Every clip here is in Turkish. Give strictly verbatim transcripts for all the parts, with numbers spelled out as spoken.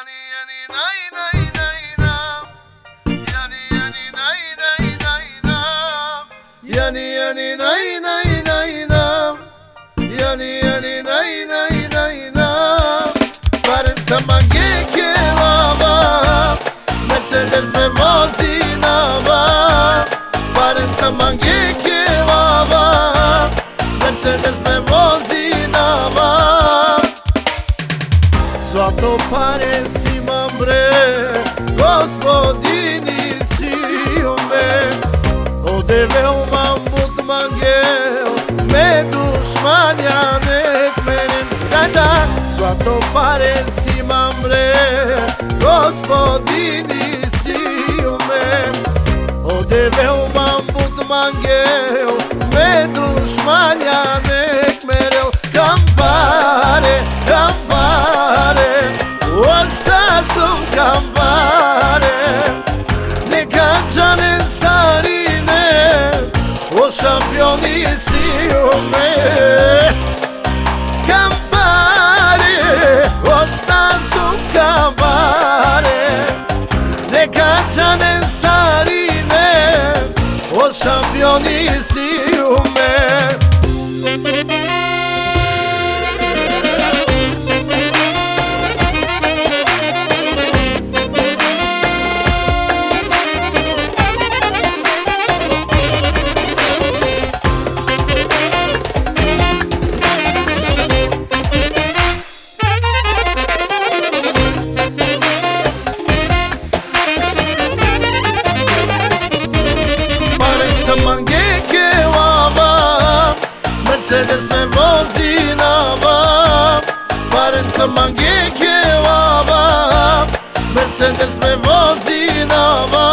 Yani yani nay nay nay nam. Yani yani nay nay nay nam. Yani yani nay nay nay nam. Yani yani nay nay nay nam. Parën të mange ke lava, Mercedes me mozinava. Parën të mange ke lava, Mercedes me mozinava. Zlato pare si më mbre, gospodini si u me. O deve u ma mut mangel, me dushmanja ne kmenin rada. Zlato pare si më mbre, gospodini si u me. O deve u ma mut mangel, me dushmanja ne kmerel. Kam pare, kam pare, olsa sun kam pare. Ne kanë gjanën sarine, o shampioni si u me. Kam pare, olsa sun kam pare. Ne kanë gjanën sarine, o shampioni si u me. Mange ke lava, Mercedes me mozinava. Parën të mange ke lava, Mercedes me mozinava.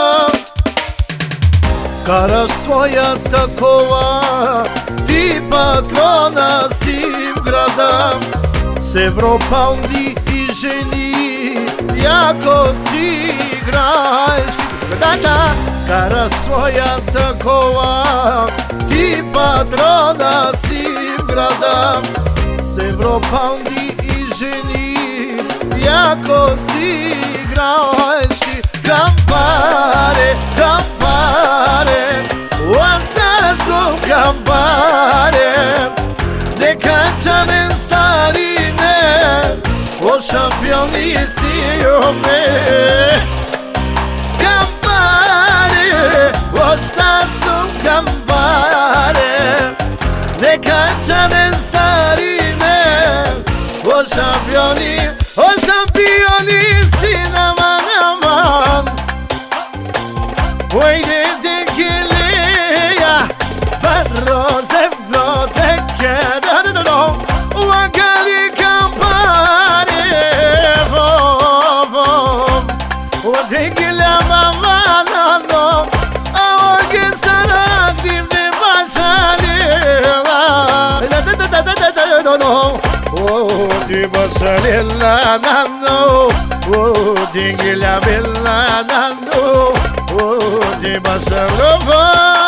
Karaš tvoja takova, ti patrona si vgrada. S Evropa undi i ženi, jako si igraš. Kara svoja takova, ti patrona si vgrada. S Evropa undi i ženi, jako si igraš. Kam pare, kam pare, olsa sun kam pare. Ne kanë gjanën sarine, o shampioni si u me. Kam pare, olsa sun kam pare. Ne kanë gjanën sarine, o shampioni, o shampioni si naman aman. Ojde de geleja, barroze vlote kjera. Uagali kam pare, vo, vo. Ojde gela mamalano, a orge sarat divne basalila. Odi basalila nano, odi gela bella nano. Odi basalova.